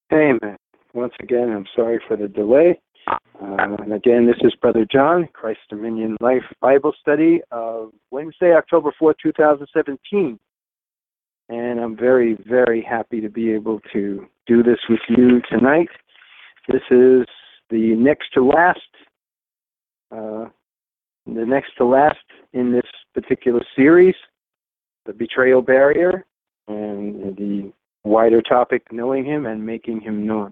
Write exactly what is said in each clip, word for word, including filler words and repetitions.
Amen. Once again, I'm sorry for the delay. Uh, and again, this is Brother John, Christ Dominion Life Bible Study of Wednesday, October fourth, two thousand seventeen. And I'm very, very happy to be able to do this with you tonight. This is the next to last, uh, the next to last in this particular series, the betrayal barrier, and the wider topic, knowing him and making him known.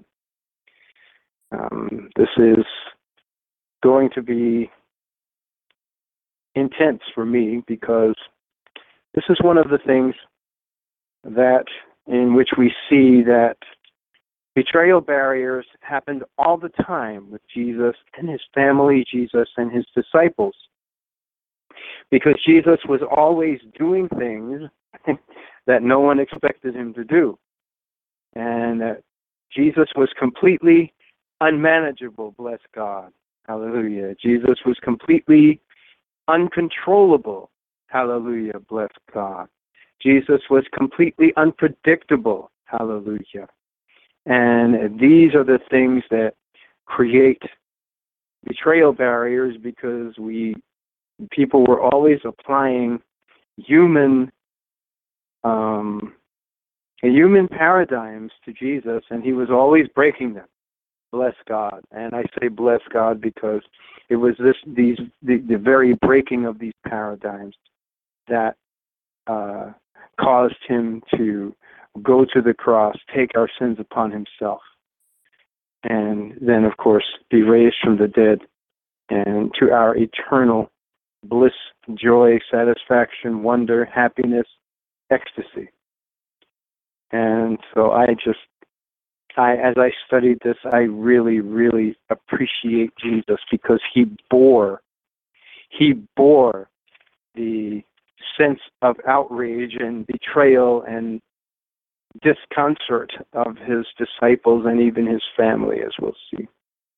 Um, this is going to be intense for me because this is one of the things that in which we see that betrayal barriers happened all the time with Jesus and his family, Jesus and his disciples. Because Jesus was always doing things that no one expected him to do. And uh, Jesus was completely unmanageable, bless God. Hallelujah. Jesus was completely uncontrollable. Hallelujah, bless God. Jesus was completely unpredictable. Hallelujah. And these are the things that create betrayal barriers because we people were always applying human um, human paradigms to Jesus, and he was always breaking them. Bless God. And I say bless God because it was this these the, the very breaking of these paradigms that uh, caused him to go to the cross, take our sins upon himself, and then, of course, be raised from the dead and to our eternal bliss, joy, satisfaction, wonder, happiness, ecstasy. And so I just, I as I studied this, I really, really appreciate Jesus because he bore, he bore the sense of outrage and betrayal and disconcert of his disciples and even his family, as we'll see.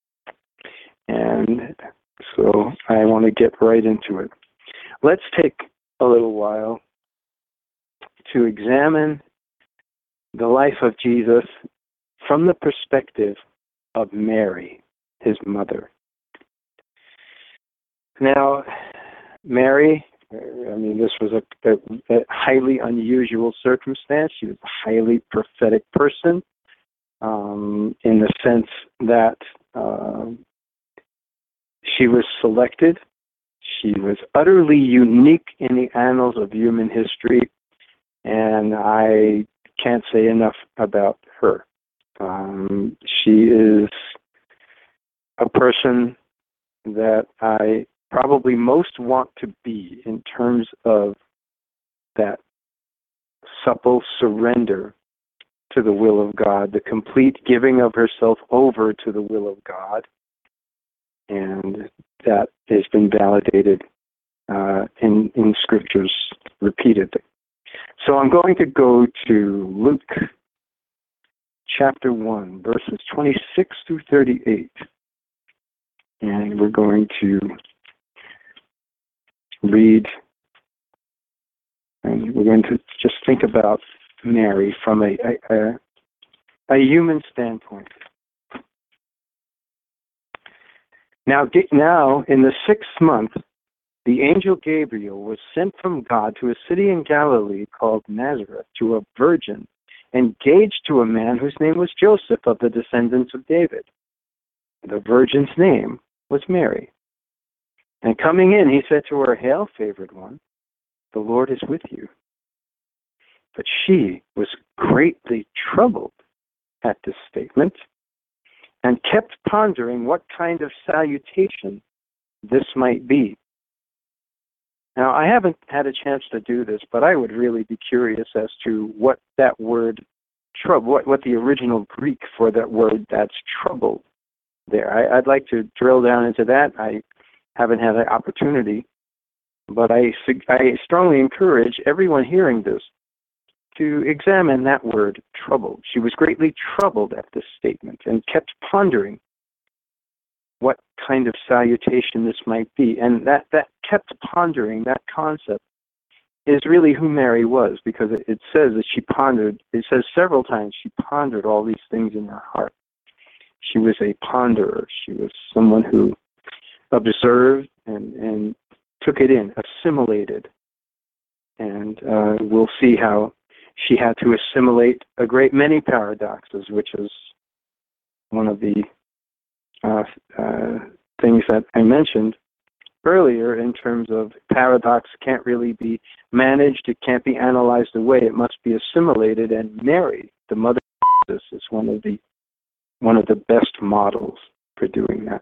And so I want to get right into it. Let's take a little while to examine the life of Jesus from the perspective of Mary, his mother. Now, Mary, I mean, this was a, a, a highly unusual circumstance. She was a highly prophetic person um, in the sense that uh, she was selected. She was utterly unique in the annals of human history, and I can't say enough about her. Um, she is a person that I probably most want to be in terms of that supple surrender to the will of God, the complete giving of herself over to the will of God, and that has been validated uh, in, in scriptures repeatedly. So I'm going to go to Luke chapter one, verses twenty-six through thirty-eight, and we're going to read, and we're going to just think about Mary from a, a, a, a human standpoint. Now, now, in the sixth month, the angel Gabriel was sent from God to a city in Galilee called Nazareth to a virgin engaged to a man whose name was Joseph of the descendants of David. The virgin's name was Mary. And coming in, he said to her, "Hail, favored one, the Lord is with you." But she was greatly troubled at this statement and kept pondering what kind of salutation this might be. Now, I haven't had a chance to do this, but I would really be curious as to what that word, trouble, what, what the original Greek for that word that's troubled there. I, I'd like to drill down into that. I haven't had the opportunity, but I, I strongly encourage everyone hearing this to examine that word, troubled. She was greatly troubled at this statement and kept pondering what kind of salutation this might be. And that, that kept pondering, that concept, is really who Mary was, because it, it says that she pondered, it says several times she pondered all these things in her heart. She was a ponderer. She was someone who observed and, and took it in, assimilated. And uh, we'll see how she had to assimilate a great many paradoxes, which is one of the uh, uh, things that I mentioned earlier in terms of paradox can't really be managed, it can't be analyzed away, it must be assimilated, and Mary, the mother of Jesus, is one of the one of the best models for doing that.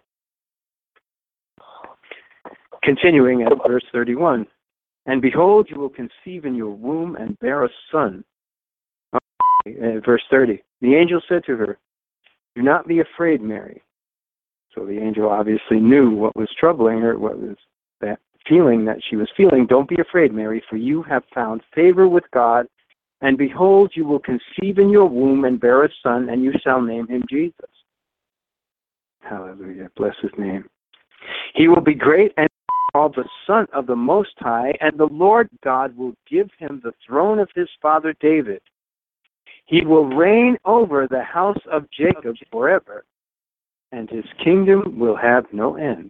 Continuing at verse thirty-one, and behold, you will conceive in your womb and bear a son. Uh, verse thirty, the angel said to her, do not be afraid, Mary. So the angel obviously knew what was troubling her, what was that feeling that she was feeling. Don't be afraid, Mary, for you have found favor with God, and behold, you will conceive in your womb and bear a son, and you shall name him Jesus. Hallelujah, bless his name. He will be great and called the Son of the Most High, and the Lord God will give him the throne of his father David. He will reign over the house of Jacob forever, and his kingdom will have no end.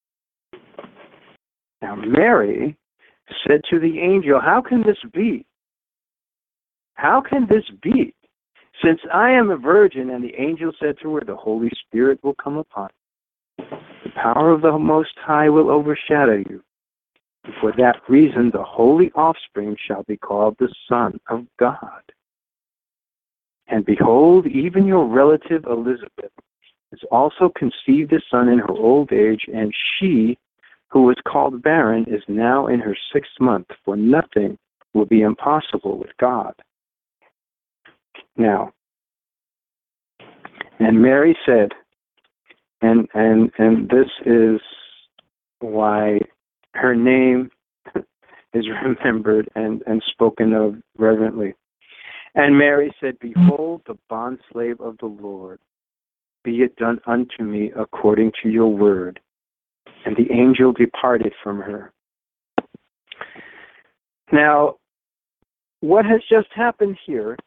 Now Mary said to the angel, how can this be? How can this be? Since I am a virgin, and the angel said to her, the Holy Spirit will come upon you. The power of the Most High will overshadow you. And for that reason, the holy offspring shall be called the Son of God. And behold, even your relative Elizabeth has also conceived a son in her old age, and she, who was called barren, is now in her sixth month, for nothing will be impossible with God. Now, and Mary said, and and and this is why her name is remembered and, and spoken of reverently. And Mary said, behold, the bondslave of the Lord, be it done unto me according to your word. And the angel departed from her. Now, what has just happened here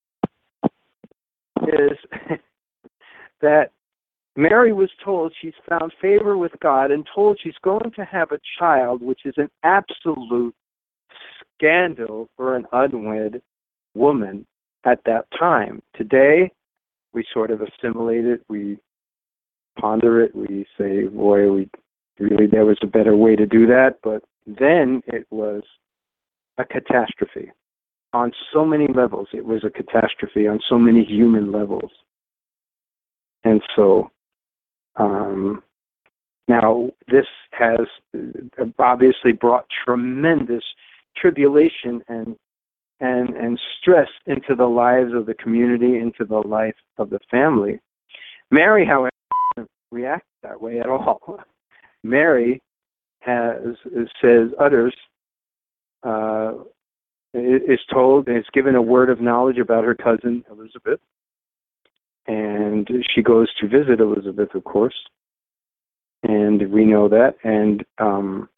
is that Mary was told she's found favor with God and told she's going to have a child, which is an absolute scandal for an unwed woman at that time. Today, we sort of assimilate it, we ponder it, we say, boy, we really, there was a better way to do that, but then it was a catastrophe. On so many levels, it was a catastrophe on so many human levels. And so, um, now this has obviously brought tremendous tribulation and and and stress into the lives of the community, into the life of the family. Mary, however, doesn't react that way at all. Mary has says utters uh, is told and is given a word of knowledge about her cousin Elizabeth, and she goes to visit Elizabeth, of course, and we know that, and um,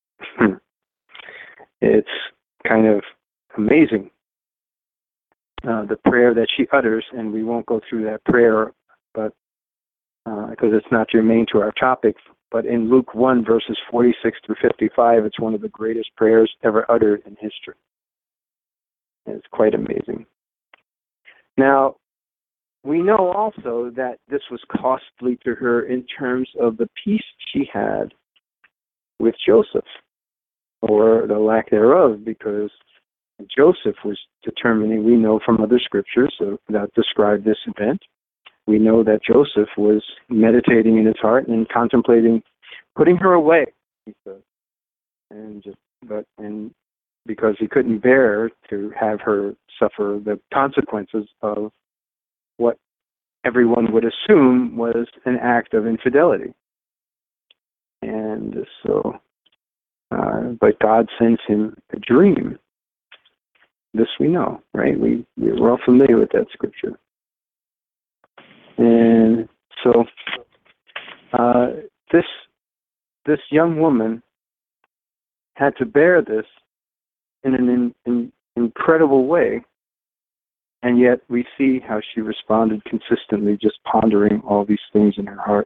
it's kind of amazing, uh, the prayer that she utters, and we won't go through that prayer, but because uh, it's not germane to our topic. But in Luke one, verses forty-six through fifty-five, it's one of the greatest prayers ever uttered in history. And it's quite amazing. Now, we know also that this was costly to her in terms of the peace she had with Joseph, or the lack thereof, because Joseph was determining, we know from other scriptures that describe this event, we know that Joseph was meditating in his heart and contemplating putting her away, he said, and just, but and because he couldn't bear to have her suffer the consequences of what everyone would assume was an act of infidelity. And so, uh, but God sends him a dream. This we know, right? We, we're all familiar with that scripture. And so, uh, this this young woman had to bear this in an in, in, incredible way, and yet we see how she responded consistently, just pondering all these things in her heart.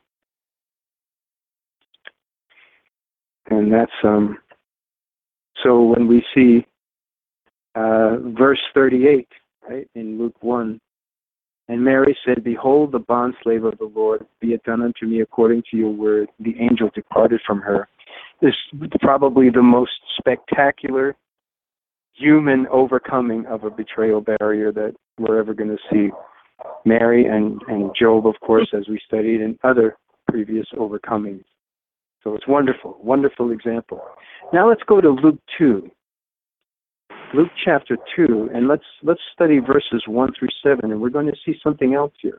And that's, um, so when we see uh, verse thirty-eight, right, in Luke one, and Mary said, "Behold, the bondslave of the Lord, be it done unto me according to your word." The angel departed from her. This is probably the most spectacular human overcoming of a betrayal barrier that we're ever going to see. Mary and, and Job, of course, as we studied, and other previous overcomings. So it's wonderful, wonderful example. Now let's go to Luke two. Luke chapter two, and let's let's study verses one through seven, and we're going to see something else here.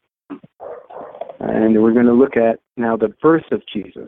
And we're going to look at now the birth of Jesus.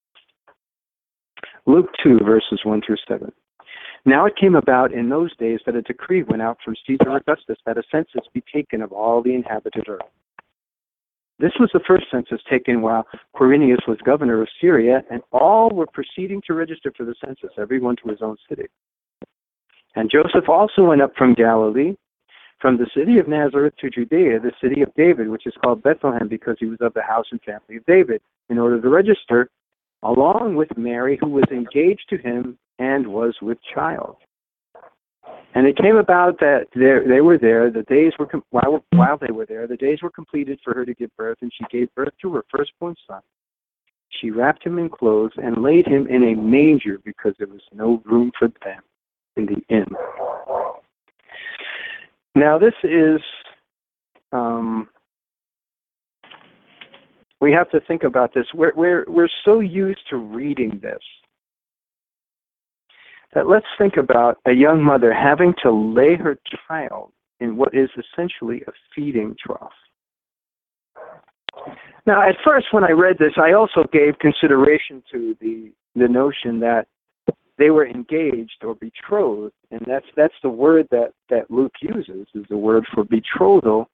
Luke two, verses one through seven. Now it came about in those days that a decree went out from Caesar Augustus that a census be taken of all the inhabited earth. This was the first census taken while Quirinius was governor of Syria, and all were proceeding to register for the census, everyone to his own city. And Joseph also went up from Galilee, from the city of Nazareth to Judea, the city of David, which is called Bethlehem, because he was of the house and family of David, in order to register, along with Mary, who was engaged to him and was with child. And it came about that there, they were there, the days were, com- while, while they were there, the days were completed for her to give birth, and she gave birth to her firstborn son. She wrapped him in clothes and laid him in a manger because there was no room for them in the inn. Now this is, um, we have to think about this. We're, we're, we're so used to reading this that let's think about a young mother having to lay her child in what is essentially a feeding trough. Now, at first, when I read this, I also gave consideration to the the notion that they were engaged or betrothed, and that's that's the word that, that Luke uses, is the word for betrothal.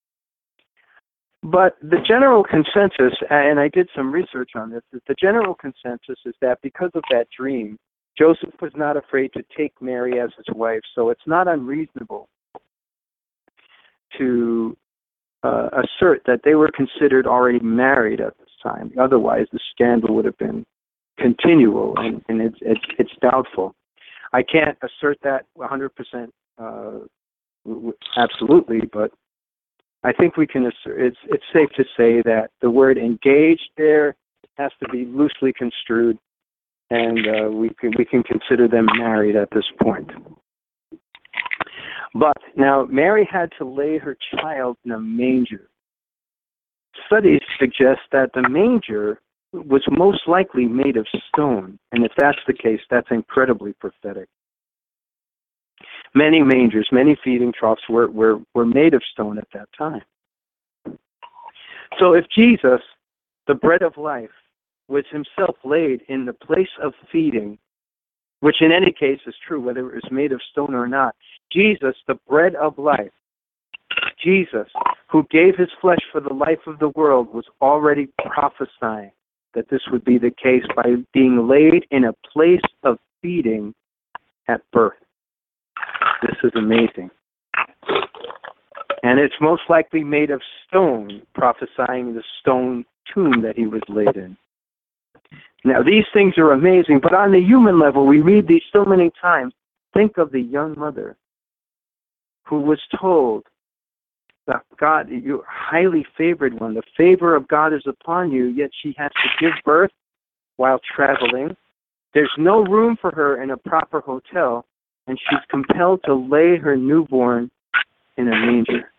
But the general consensus, and I did some research on this, is the general consensus is that because of that dream, Joseph was not afraid to take Mary as his wife, so it's not unreasonable to uh, assert that they were considered already married at this time. Otherwise, the scandal would have been continual, and, and it's, it's it's doubtful. I can't assert that one hundred percent uh, absolutely, but I think we can assert, it's it's safe to say that the word engaged there has to be loosely construed, and uh, we can we can consider them married at this point. But now Mary had to lay her child in a manger. Studies suggest that the manger was most likely made of stone, and if that's the case, that's incredibly prophetic. Many mangers, many feeding troughs were, were, were made of stone at that time. So if Jesus, the bread of life, was himself laid in the place of feeding, which in any case is true, whether it was made of stone or not, Jesus, the bread of life, Jesus, who gave his flesh for the life of the world, was already prophesying that this would be the case by being laid in a place of feeding at birth. This is amazing. And it's most likely made of stone, prophesying the stone tomb that he was laid in. Now, these things are amazing, but on the human level, we read these so many times. Think of the young mother who was told that God, you're highly favored one. The favor of God is upon you, yet she has to give birth while traveling. There's no room for her in a proper hotel, and she's compelled to lay her newborn in a manger.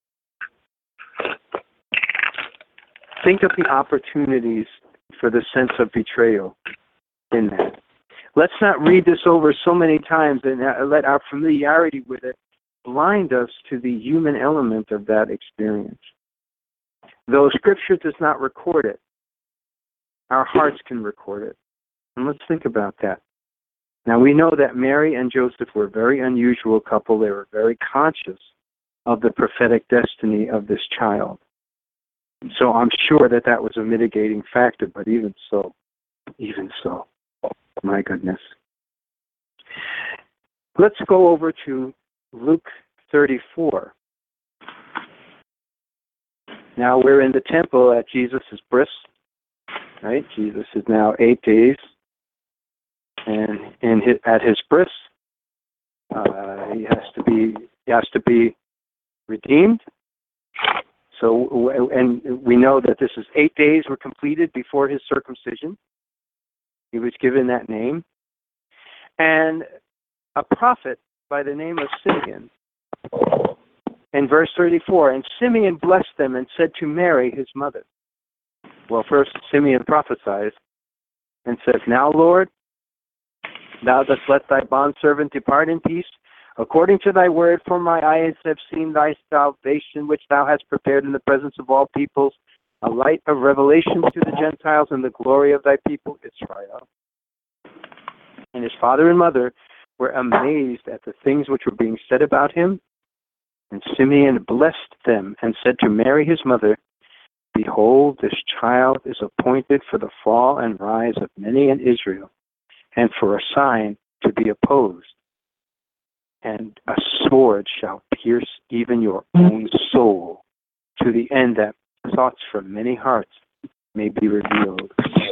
Think of the opportunities for the sense of betrayal in that. Let's not read this over so many times and let our familiarity with it blind us to the human element of that experience. Though Scripture does not record it, our hearts can record it. And let's think about that. Now, we know that Mary and Joseph were a very unusual couple. They were very conscious of the prophetic destiny of this child. So I'm sure that that was a mitigating factor, but even so, even so, my goodness. let's go over to Luke thirty-four. Now we're in the temple at Jesus' bris, right? Jesus is now eight days, and in his, at his bris, uh, he has to be he has to be redeemed. So, and we know that this is eight days were completed before his circumcision. He was given that name, and a prophet by the name of Simeon. In verse thirty-four, and Simeon blessed them and said to Mary, his mother. Well, first Simeon prophesied and says, now, Lord, thou dost let thy bondservant depart in peace, according to thy word, for my eyes have seen thy salvation, which thou hast prepared in the presence of all peoples, a light of revelation to the Gentiles and the glory of thy people Israel. And his father and mother were amazed at the things which were being said about him. And Simeon blessed them and said to Mary his mother, behold, this child is appointed for the fall and rise of many in Israel, and for a sign to be opposed. And a sword shall pierce even your own soul, to the end that thoughts from many hearts may be revealed.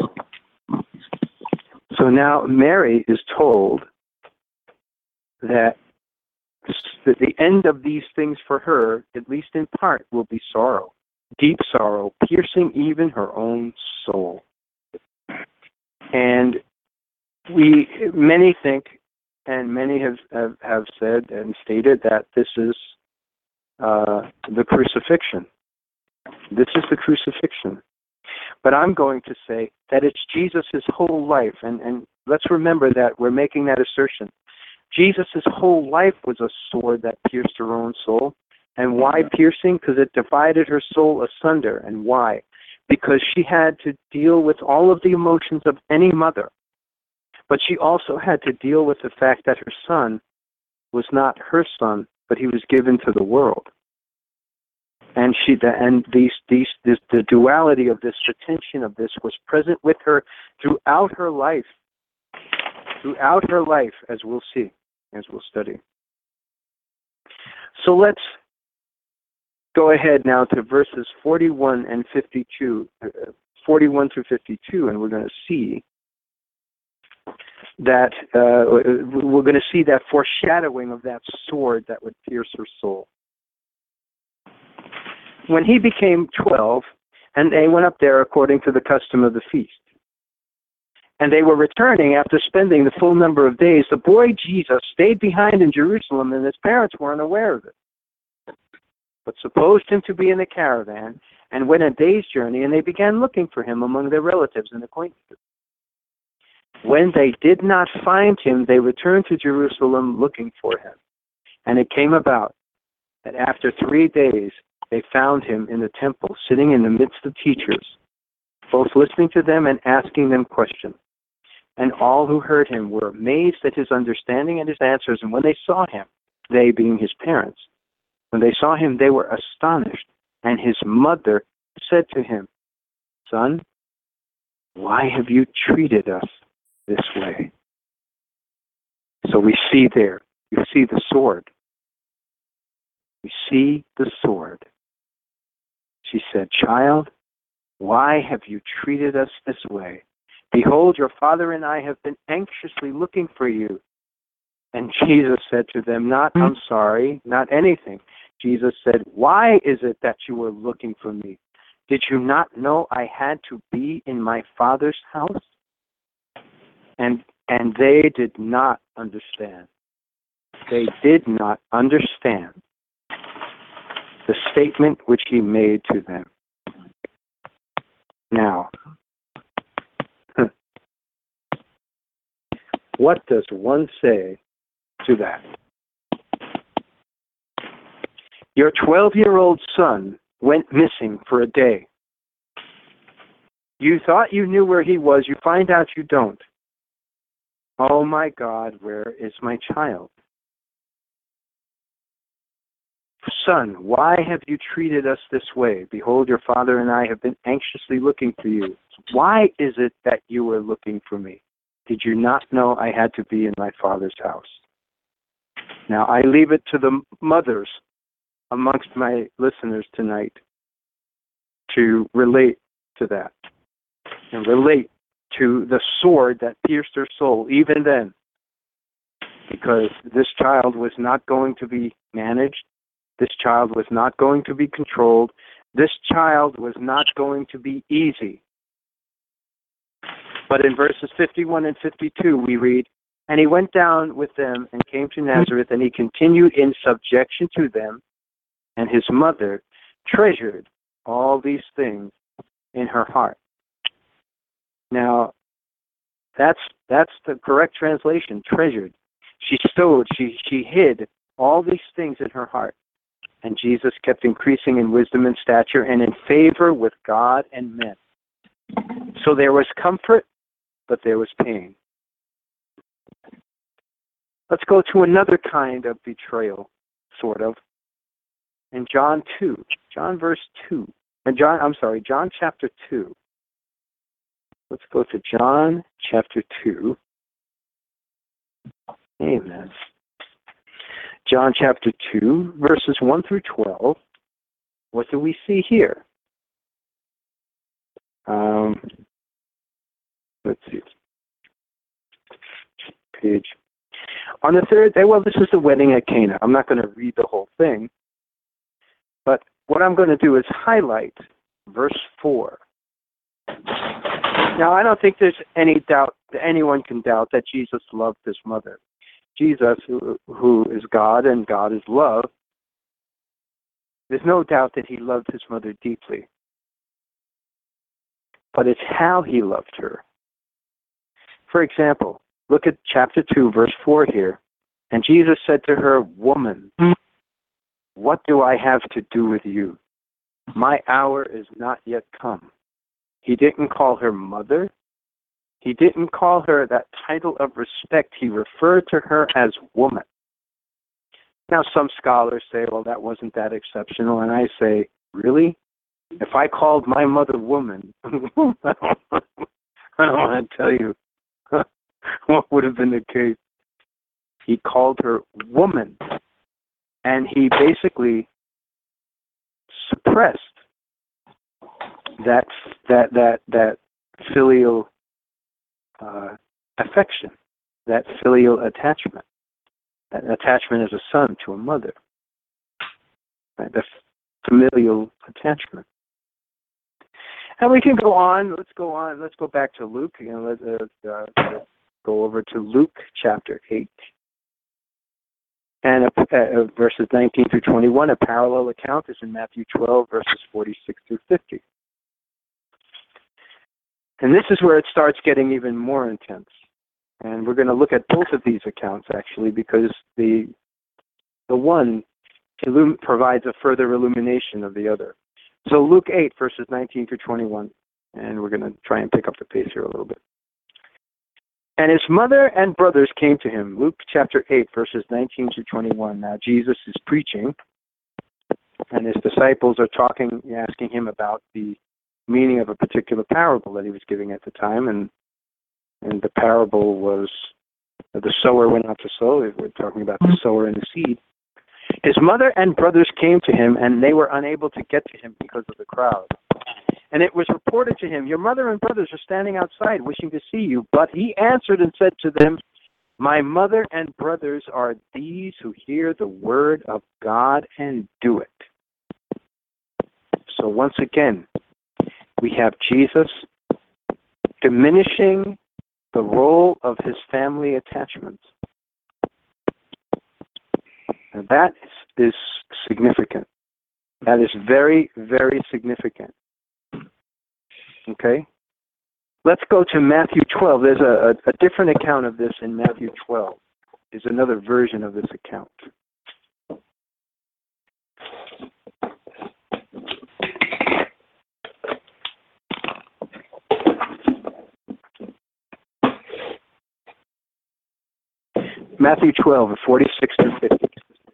So now Mary is told that that the end of these things for her, at least in part, will be sorrow, deep sorrow, piercing even her own soul. And we, many think, and many have, have, have said and stated that this is uh, the crucifixion. This is the crucifixion. But I'm going to say that it's Jesus' whole life, and, and let's remember that we're making that assertion. Jesus' whole life was a sword that pierced her own soul. And why piercing? Because it divided her soul asunder. And why? Because she had to deal with all of the emotions of any mother. But she also had to deal with the fact that her son was not her son, but he was given to the world. And she, and these, these, this, the duality of this, the tension of this, was present with her throughout her life. Throughout her life, as we'll see, as we'll study. So let's go ahead now to verses forty-one and fifty-two, forty-one through fifty-two, and we're going to see that uh, we're going to see that foreshadowing of that sword that would pierce her soul. When he became twelve, and they went up there according to the custom of the feast, and they were returning after spending the full number of days, the boy Jesus stayed behind in Jerusalem, and his parents weren't aware of it, but supposed him to be in the caravan, and went a day's journey, and they began looking for him among their relatives and acquaintances. When they did not find him, they returned to Jerusalem looking for him. And it came about that after three days, they found him in the temple, sitting in the midst of teachers, both listening to them and asking them questions. And all who heard him were amazed at his understanding and his answers. And when they saw him, they being his parents, when they saw him, they were astonished. And his mother said to him, Son, why have you treated us this way? So we see there, you see the sword. We see the sword. She said, Child, why have you treated us this way? Behold, your father and I have been anxiously looking for you. And Jesus said to them, Not, I'm sorry, not anything. Jesus said, Why is it that you were looking for me? Did you not know I had to be in my Father's house? And and they did not understand. They did not understand the statement which he made to them. Now, what does one say to that? Your twelve-year-old son went missing for a day. You thought you knew where he was. You find out you don't. Oh my God, where is my child? Son, why have you treated us this way? Behold, your father and I have been anxiously looking for you. Why is it that you were looking for me? Did you not know I had to be in my Father's house? Now, I leave it to the mothers amongst my listeners tonight to relate to that and relate to the sword that pierced her soul even then, because this child was not going to be managed. This child was not going to be controlled. This child was not going to be easy. But in verses fifty-one and fifty-two, we read, "And he went down with them and came to Nazareth, and he continued in subjection to them, and his mother treasured all these things in her heart." Now, that's that's the correct translation, treasured. She stowed, she, she hid all these things in her heart. And Jesus kept increasing in wisdom and stature and in favor with God and men. So there was comfort, but there was pain. Let's go to another kind of betrayal, sort of. In John two, John verse two, and John, I'm sorry, John chapter two. Let's go to John chapter two. Amen. John chapter two, verses one through twelve. What do we see here? Um, let's see. Page. On the third day, well, this is the wedding at Cana. I'm not going to read the whole thing. But what I'm going to do is highlight verse four. Now, I don't think there's any doubt that anyone can doubt that Jesus loved his mother. Jesus, who, who is God and God is love, there's no doubt that he loved his mother deeply. But it's how he loved her. For example, look at chapter two, verse four here. And Jesus said to her, "Woman, what do I have to do with you? My hour is not yet come." He didn't call her mother. He didn't call her that title of respect. He referred to her as woman. Now, some scholars say, well, that wasn't that exceptional. And I say, really? If I called my mother woman, I don't, I don't want to tell you what would have been the case. He called her woman. And he basically suppressed that that that that filial uh, affection, that filial attachment, that attachment as a son to a mother, right? The familial attachment. And we can go on. Let's go on. Let's go back to Luke. You know, let's, uh, let's go over to Luke chapter eight. And uh, uh, verses nineteen through twenty-one, a parallel account is in Matthew twelve, verses forty-six through fifty. And this is where it starts getting even more intense. And we're going to look at both of these accounts, actually, because the the one illum- provides a further illumination of the other. So Luke eight, verses nineteen through twenty-one. And we're going to try and pick up the pace here a little bit. And his mother and brothers came to him. Luke chapter eight, verses nineteen to twenty-one. Now Jesus is preaching, and his disciples are talking, asking him about the meaning of a particular parable that he was giving at the time. And and the parable was the sower went out to sow. We're talking about the sower and the seed. His mother and brothers came to him, and they were unable to get to him because of the crowd. And it was reported to him, "Your mother and brothers are standing outside wishing to see you." But he answered and said to them, "My mother and brothers are these who hear the word of God and do it." So once again, we have Jesus diminishing the role of his family attachments. And that is, is significant. That is very, very significant. Okay? Let's go to Matthew twelve. There's a, a, a different account of this in Matthew twelve. There's another version of this account. Matthew twelve, forty-six to fifty.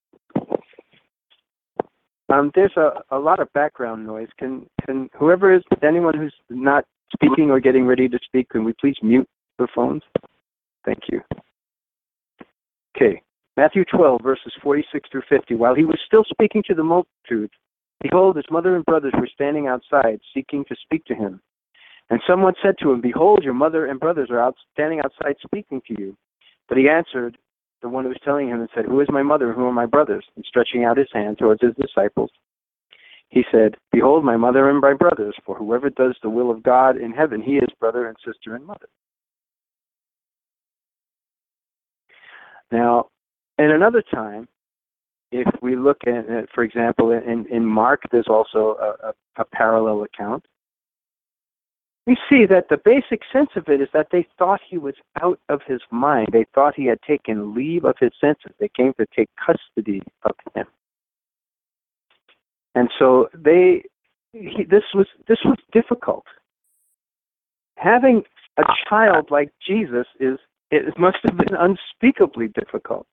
Um, there's a, a lot of background noise. Can can whoever is, anyone who's not speaking or getting ready to speak, can we please mute the phones? Thank you. Okay, Matthew twelve, verses forty-six through fifty. While he was still speaking to the multitude, behold, his mother and brothers were standing outside, seeking to speak to him. And someone said to him, behold, your mother and brothers are out, standing outside speaking to you. But he answered, the one who was telling him, and said, who is my mother and who are my brothers? And stretching out his hand towards his disciples, he said, behold, my mother and my brothers, for whoever does the will of God in heaven, he is brother and sister and mother. Now, in another time, if we look at, for example, in, in Mark, there's also a, a, a parallel account. We see that the basic sense of it is that they thought he was out of his mind. They thought he had taken leave of his senses. They came to take custody of him. And so they, he, this was this was difficult. Having a child like Jesus is it must have been unspeakably difficult.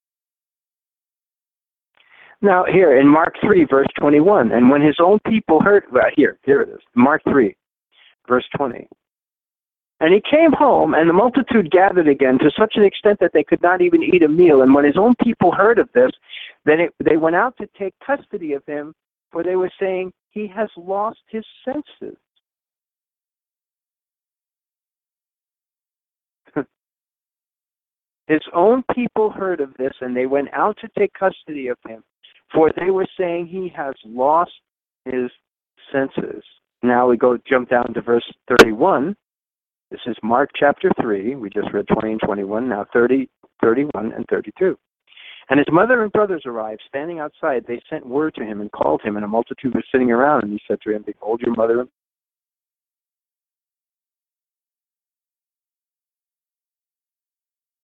Now here in Mark three, verse twenty-one, and when his own people heard, well, here, here it is, Mark three, verse twenty. And he came home, and the multitude gathered again to such an extent that they could not even eat a meal. And when his own people heard of this, then it, they went out to take custody of him, for they were saying, he has lost his senses. His own people heard of this, and they went out to take custody of him, for they were saying he has lost his senses. Now we go jump down to verse thirty-one. This is Mark chapter three. We just read twenty and twenty-one. Now thirty, thirty-one, and thirty-two. And his mother and brothers arrived. Standing outside, they sent word to him and called him, and a multitude was sitting around. And he said to him, behold, your mother